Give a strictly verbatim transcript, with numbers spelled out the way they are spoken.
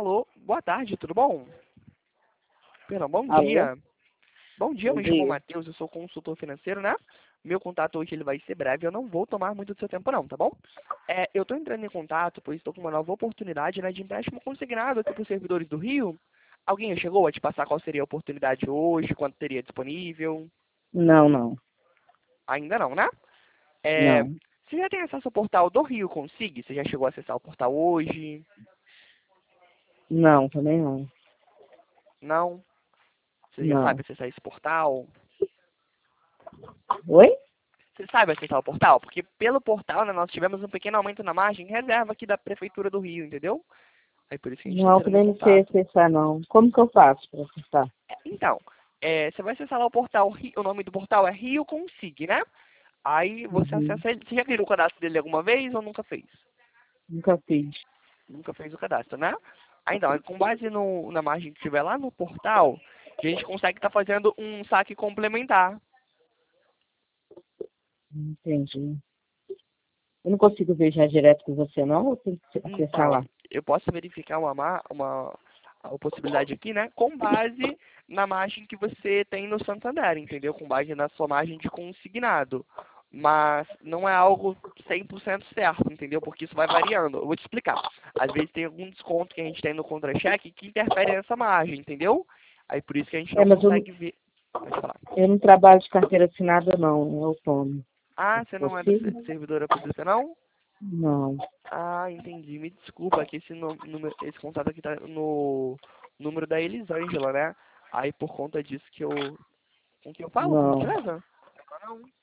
Alô, boa tarde, tudo bom? Perdão, bom Alô? dia. Bom dia, eu Bom me chamo dia. Matheus, eu sou consultor financeiro, né? Meu contato hoje ele vai ser breve, eu não vou tomar muito do seu tempo não, tá bom? É, eu estou entrando em contato, pois estou com uma nova oportunidade, né, de empréstimo consignado aqui para os servidores do Rio. Alguém chegou a te passar qual seria a oportunidade hoje, quanto teria disponível? Não, não, Ainda não, né? É, não, você já tem acesso ao portal do Rio Consig? Você já chegou a acessar o portal hoje? não, também não. Não? Você já sabe Não. acessar esse portal? Oi? Você sabe acessar o portal? Porque pelo portal, né, nós tivemos um pequeno aumento na margem reserva aqui da Prefeitura do Rio, entendeu? Aí por isso que a gente está Não, entrando em também não sei contato. acessar, não. Como que eu faço para acessar? É, então, é, você vai acessar lá o portal, Ri- o nome do portal é Rio Consig, né? Aí você Uhum. acessa ele. Você já criou o cadastro dele alguma vez ou nunca fez? Nunca fiz. Nunca fez o cadastro, né? Aí então, com base no, na margem que tiver lá no portal, a gente consegue estar fazendo um saque complementar. Entendi. Eu não consigo ver já direto com você, não? Ou tem que acessar Então, lá? eu posso verificar uma, ma- uma, uma possibilidade aqui, né? Com base na margem que você tem no Santander, entendeu? Com base na sua margem de consignado. Mas não é algo cem por cento certo, entendeu? Porque isso vai variando. Eu vou te explicar. Às vezes tem algum desconto que a gente tem no contra-cheque que interfere nessa margem, entendeu? Aí por isso que a gente É, não mas eu, não- consegue ver. Pode falar. eu não trabalho de carteira assinada, não. Eu autônomo. É Ah, você não é da ser- possível? servidora pública, não? Não. Ah, entendi. Me desculpa que esse, nu- número, esse contato aqui tá no número da Elisângela, né? Aí por conta disso que eu. Com quem eu falo, por Não. gentileza? Não.